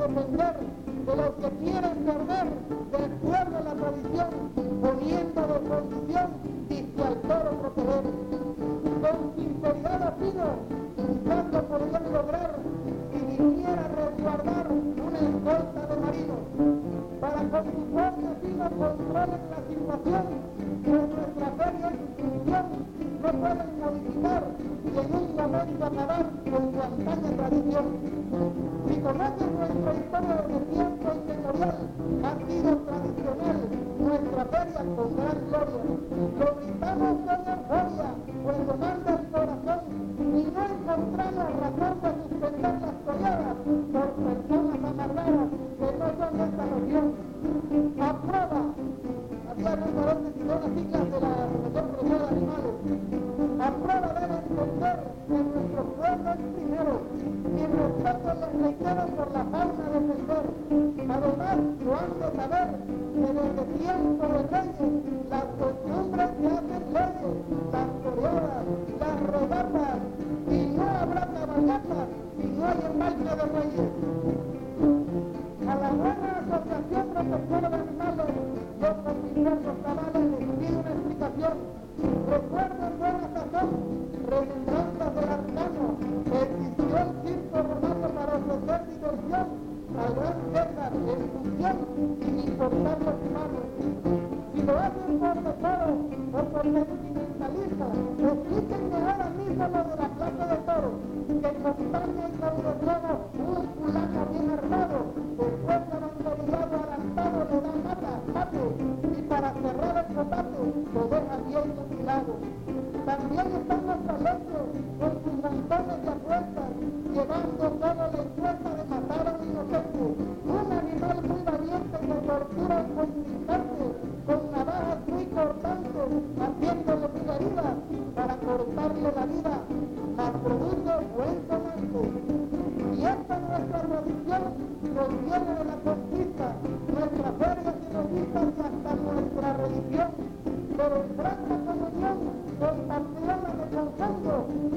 depender de los que quieren perder de acuerdo a la tradición, poniendo de condición diste al toro proteger. Con sinceridad afino, cuando podrían lograr si viniera a resguardar una escolta de marinos, para con su fuerza fino controlen la situación, pues nuestra feria e institución no pueden modificar y en un momento acabar con su antaña tradición. Si conocen nuestra historia desde tiempo inmemorial, ha sido tradicional nuestra feria con gran gloria. Lo gritamos con euforia, pues lo manda el corazón, y no encontramos razón de suspender las toreadas por personas amargadas que no son de esta región. Aprueba, había un valores y dos siglas de la Asociación Privada de Animales. Aprueba debe entender que nuestro pueblo es primero, y en los casos les reitero por la fauna defender. Además, lo han de saber que desde tiempo de reyes, las costumbres se hacen leyes, las toreadas, las regatas, y no habrá cabalgatas si no hay embalse de reyes. A la buena Asociación Protectora de Animales, yo con mis versos cabales les pido una explicación. Recuerden buena sazón, remembranzas del arcano, existió el circo romano para ofrecer diversión al gran César en función sin importar los humanos. Si lo hacen por decoro o por sentimentalista, explíquenme ahora mismo lo de la plaza de toros, que acompaña y con de todo un fulano bien armado, después de banderillado adelantado le da mate, y para cerrar el combate lo deja bien mutilado. También están los talentos con sus montones de apuestas, llevando solo la encuesta de matar a un inocente, un animal muy valiente que tortura a un contrincante, con navajas muy cortantes, haciéndole mil heridas para cortarle la vida, mas produce buen donante. Y esta nuestra tradición nos viene de la conquista, nuestra feria y nos vista y hasta nuestra religión, pero en franca